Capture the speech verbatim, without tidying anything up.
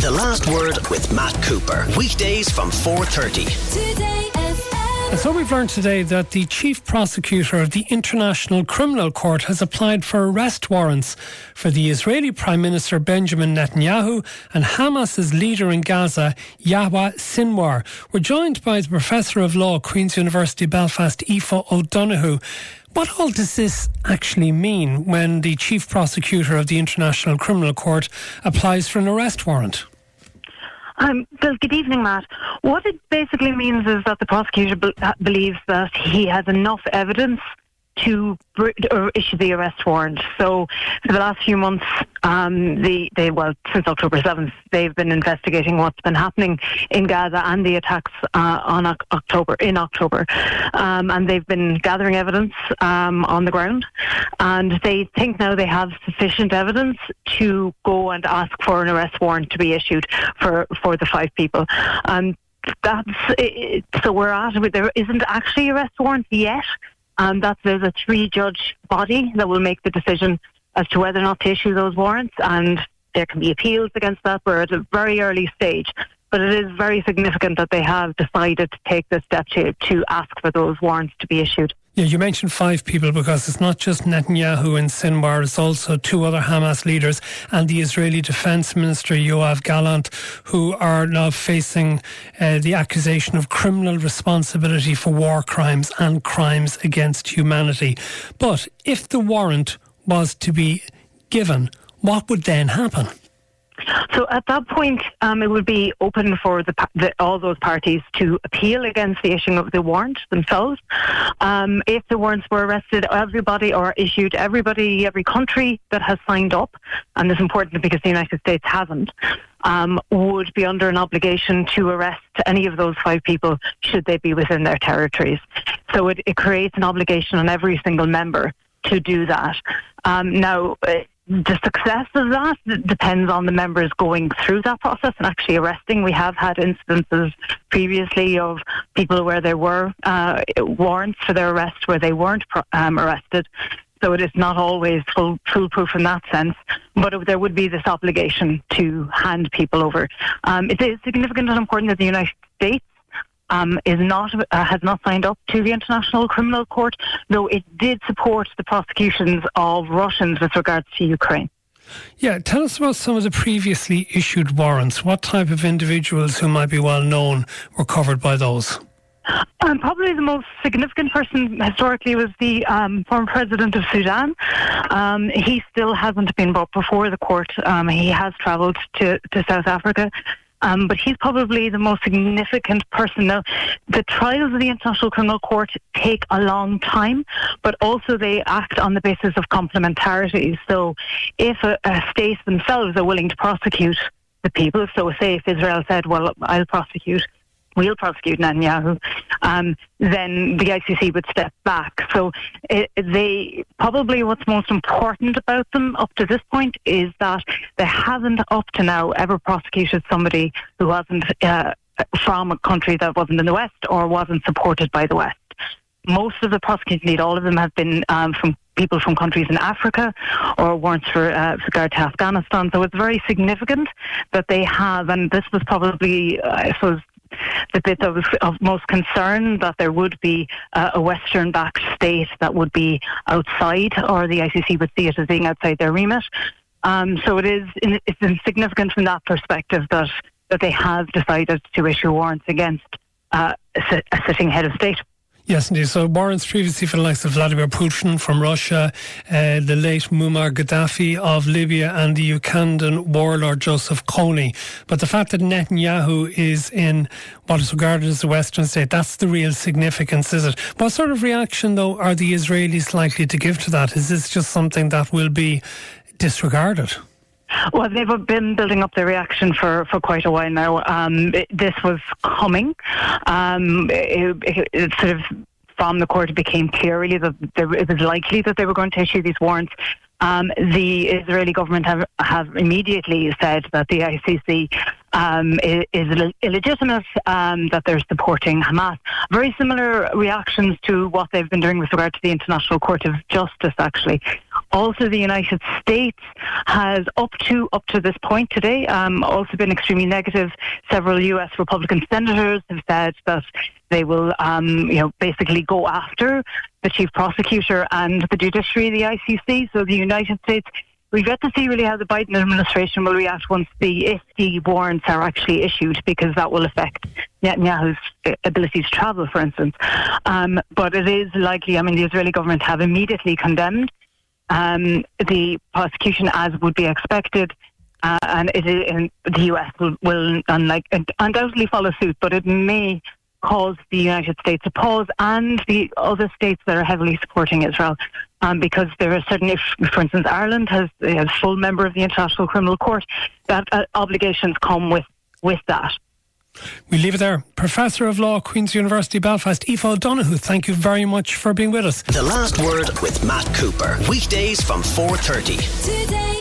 The Last Word with Matt Cooper. Weekdays from four thirty. Today F M. And so we've learned today that the Chief Prosecutor of the International Criminal Court has applied for arrest warrants for the Israeli Prime Minister Benjamin Netanyahu and Hamas's leader in Gaza, Yahya Sinwar. We're joined by the Professor of Law, Queen's University Belfast, Aoife O'Donoghue. What all does this actually mean when the Chief Prosecutor of the International Criminal Court applies for an arrest warrant? Um, well, good evening, Matt. What it basically means is that the prosecutor be- believes that he has enough evidence to br- or issue the arrest warrant. So, for the last few months, um, the they well since October seventh, they've been investigating what's been happening in Gaza and the attacks uh, on o- October in October, um, and they've been gathering evidence um, on the ground, and they think now they have sufficient evidence to go and ask for an arrest warrant to be issued for for the five people. Um, that's it, so we're at there isn't actually arrest warrants yet. Um, that there's a three-judge body that will make the decision as to whether or not to issue those warrants, and there can be appeals against that. We're at a very early stage, but it is very significant that they have decided to take this step to, to ask for those warrants to be issued. Yeah, you mentioned five people because it's not just Netanyahu and Sinwar, it's also two other Hamas leaders and the Israeli Defence Minister Yoav Gallant, who are now facing uh, the accusation of criminal responsibility for war crimes and crimes against humanity. But if the warrant was to be given, what would then happen? So at that point, um, it would be open for the, the, all those parties to appeal against the issuing of the warrant themselves. Um, if the warrants were arrested, everybody or issued, everybody, every country that has signed up, and this is important because the United States hasn't, um, would be under an obligation to arrest any of those five people should they be within their territories. So it, it creates an obligation on every single member to do that. Um, now, the success of that depends on the members going through that process and actually arresting. We have had instances previously of people where there were uh, warrants for their arrest where they weren't um, arrested. So it is not always full, foolproof in that sense, but there would be this obligation to hand people over. Um, it is significant and important that the United States Um, is not uh, has not signed up to the International Criminal Court, though it did support the prosecutions of Russians with regards to Ukraine. Yeah, tell us about some of the previously issued warrants. What type of individuals who might be well known were covered by those? Um, probably the most significant person historically was the um, former president of Sudan. Um, he still hasn't been brought before the court. Um, he has travelled to, to South Africa. Um, but he's probably the most significant person. Now, the trials of the International Criminal Court take a long time, but also they act on the basis of complementarity. So if a, a state themselves are willing to prosecute the people, so say if Israel said, well, I'll prosecute, we'll prosecute Netanyahu, um, then the I C C would step back. So it, they probably what's most important about them up to this point is that they haven't up to now ever prosecuted somebody who wasn't uh, from a country that wasn't in the West or wasn't supported by the West. Most of the prosecutions, indeed all of them, have been um, from people from countries in Africa or warrants for uh, regard to Afghanistan. So it's very significant that they have, and this was probably, uh, I suppose, the bit that was of most concern, that there would be uh, a Western-backed state that would be outside, or the I C C would see it as being outside their remit. Um, so it is it's insignificant from that perspective that, that they have decided to issue warrants against uh, a, a sitting head of state. Yes, indeed. So warrants previously for the likes of Vladimir Putin from Russia, uh, the late Muammar Gaddafi of Libya, and the Ugandan warlord Joseph Kony. But the fact that Netanyahu is in what is regarded as a Western state, that's the real significance, is it? What sort of reaction, though, are the Israelis likely to give to that? Is this just something that will be disregarded? Well, they've been building up their reaction for, for quite a while now. Um, it, this was coming. Um, it, it, it sort of, from the court, it became clear really that there, it was likely that they were going to issue these warrants. Um, the Israeli government have, have immediately said that the I C C um, is, is illegitimate, um, that they're supporting Hamas. Very similar reactions to what they've been doing with regard to the International Court of Justice, actually. Also, the United States has, up to up to this point today, um, also been extremely negative. Several U S Republican senators have said that they will, um, you know, basically go after the chief prosecutor and the judiciary, the I C C. So the United States, we've yet to see really how the Biden administration will react once the if the warrants are actually issued, because that will affect Netanyahu's ability to travel, for instance. Um, but it is likely, I mean, the Israeli government have immediately condemned Um, the prosecution, as would be expected, uh, and it is, and the U S will, will unlike, undoubtedly follow suit, but it may cause the United States to pause, and the other states that are heavily supporting Israel, um, because there are certain, if, for instance, Ireland has a full member of the International Criminal Court, that uh, obligations come with, with that. We leave it there. Professor of Law, Queen's University Belfast, Aoife O'Donoghue, thank you very much for being with us. The Last Word with Matt Cooper. Weekdays from four thirty. Today